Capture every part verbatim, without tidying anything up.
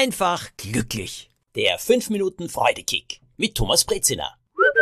einfach glücklich. Der fünf Minuten Freudekick mit Thomas Brezina.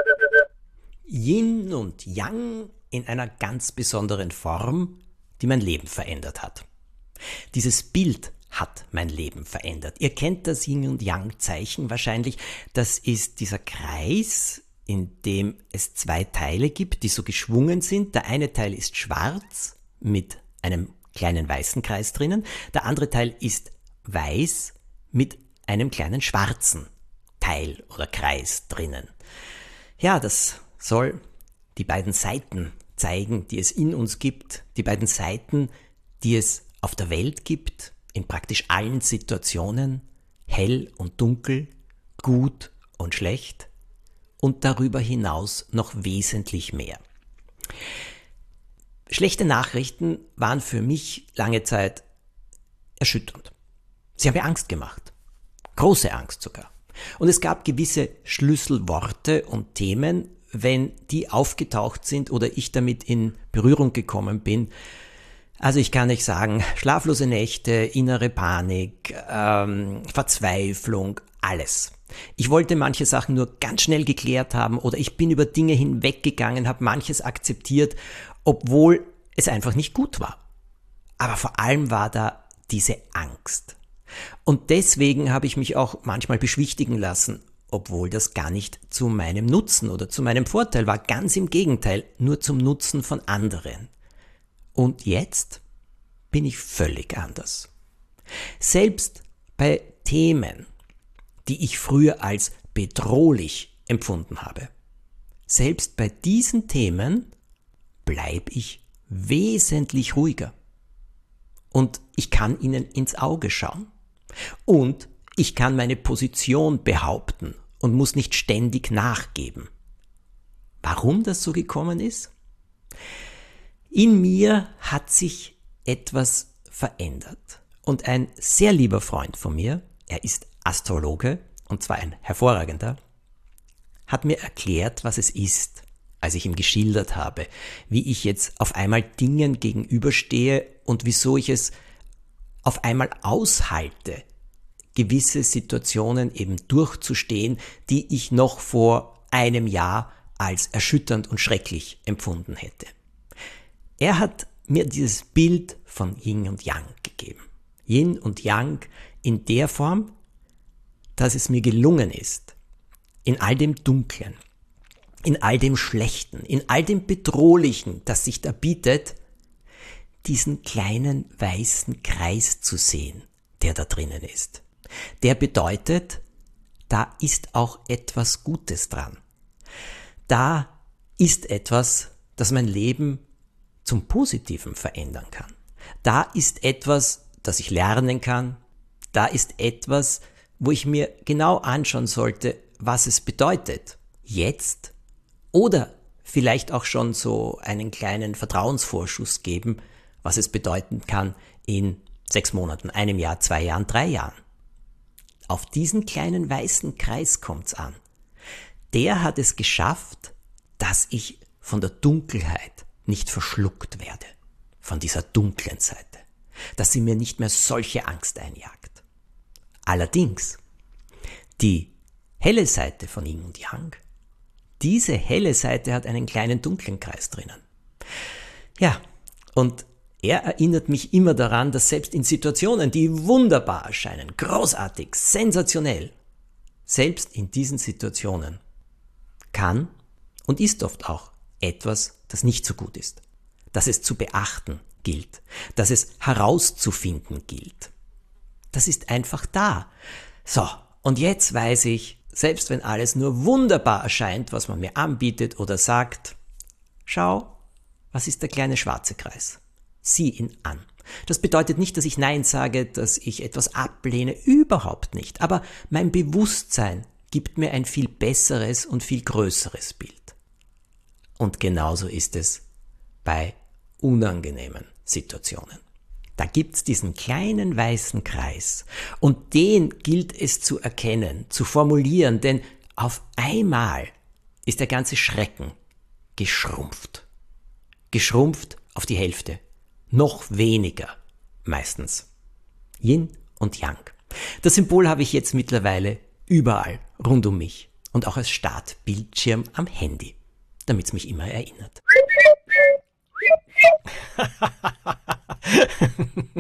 Yin und Yang in einer ganz besonderen Form, die mein Leben verändert hat. Dieses Bild hat mein Leben verändert. Ihr kennt das Yin und Yang Zeichen wahrscheinlich. Das ist dieser Kreis, in dem es zwei Teile gibt, die so geschwungen sind. Der eine Teil ist schwarz mit einem kleinen weißen Kreis drinnen. Der andere Teil ist weiß mit einem kleinen schwarzen Teil oder Kreis drinnen. Ja, das soll die beiden Seiten zeigen, die es in uns gibt, die beiden Seiten, die es auf der Welt gibt, in praktisch allen Situationen, hell und dunkel, gut und schlecht und darüber hinaus noch wesentlich mehr. Schlechte Nachrichten waren für mich lange Zeit erschütternd. Sie haben mir Angst gemacht. Große Angst sogar. Und es gab gewisse Schlüsselworte und Themen, wenn die aufgetaucht sind oder ich damit in Berührung gekommen bin. Also ich kann nicht sagen, schlaflose Nächte, innere Panik, ähm, Verzweiflung, alles. Ich wollte manche Sachen nur ganz schnell geklärt haben oder ich bin über Dinge hinweggegangen, habe manches akzeptiert, obwohl es einfach nicht gut war. Aber vor allem war da diese Angst. Und deswegen habe ich mich auch manchmal beschwichtigen lassen, obwohl das gar nicht zu meinem Nutzen oder zu meinem Vorteil war. Ganz im Gegenteil, nur zum Nutzen von anderen. Und jetzt bin ich völlig anders. Selbst bei Themen, die ich früher als bedrohlich empfunden habe, selbst bei diesen Themen bleibe ich wesentlich ruhiger. Und ich kann ihnen ins Auge schauen. Und ich kann meine Position behaupten und muss nicht ständig nachgeben. Warum das so gekommen ist? In mir hat sich etwas verändert. Und ein sehr lieber Freund von mir, er ist Astrologe, und zwar ein hervorragender, hat mir erklärt, was es ist, als ich ihm geschildert habe, wie ich jetzt auf einmal Dingen gegenüberstehe und wieso ich es auf einmal aushalte, gewisse Situationen eben durchzustehen, die ich noch vor einem Jahr als erschütternd und schrecklich empfunden hätte. Er hat mir dieses Bild von Yin und Yang gegeben. Yin und Yang in der Form, dass es mir gelungen ist, in all dem Dunklen, in all dem Schlechten, in all dem Bedrohlichen, das sich da bietet, diesen kleinen weißen Kreis zu sehen, der da drinnen ist. Der bedeutet, da ist auch etwas Gutes dran. Da ist etwas, das mein Leben zum Positiven verändern kann. Da ist etwas, das ich lernen kann. Da ist etwas, wo ich mir genau anschauen sollte, was es bedeutet. Jetzt oder vielleicht auch schon so einen kleinen Vertrauensvorschuss geben, was es bedeuten kann in sechs Monaten, einem Jahr, zwei Jahren, drei Jahren. Auf diesen kleinen weißen Kreis kommt's an. Der hat es geschafft, dass ich von der Dunkelheit nicht verschluckt werde, von dieser dunklen Seite, dass sie mir nicht mehr solche Angst einjagt. Allerdings, die helle Seite von Yin und Yang, diese helle Seite hat einen kleinen dunklen Kreis drinnen. Ja, und er erinnert mich immer daran, dass selbst in Situationen, die wunderbar erscheinen, großartig, sensationell, selbst in diesen Situationen kann und ist oft auch etwas, das nicht so gut ist, dass es zu beachten gilt, dass es herauszufinden gilt. Das ist einfach da. So, und jetzt weiß ich, selbst wenn alles nur wunderbar erscheint, was man mir anbietet oder sagt, schau, was ist der kleine schwarze Kreis? Sieh ihn an. Das bedeutet nicht, dass ich Nein sage, dass ich etwas ablehne, überhaupt nicht. Aber mein Bewusstsein gibt mir ein viel besseres und viel größeres Bild. Und genauso ist es bei unangenehmen Situationen. Da gibt's diesen kleinen weißen Kreis und den gilt es zu erkennen, zu formulieren, denn auf einmal ist der ganze Schrecken geschrumpft. Geschrumpft auf die Hälfte. Noch weniger meistens. Yin und Yang. Das Symbol habe ich jetzt mittlerweile überall rund um mich und auch als Startbildschirm am Handy, damit es mich immer erinnert.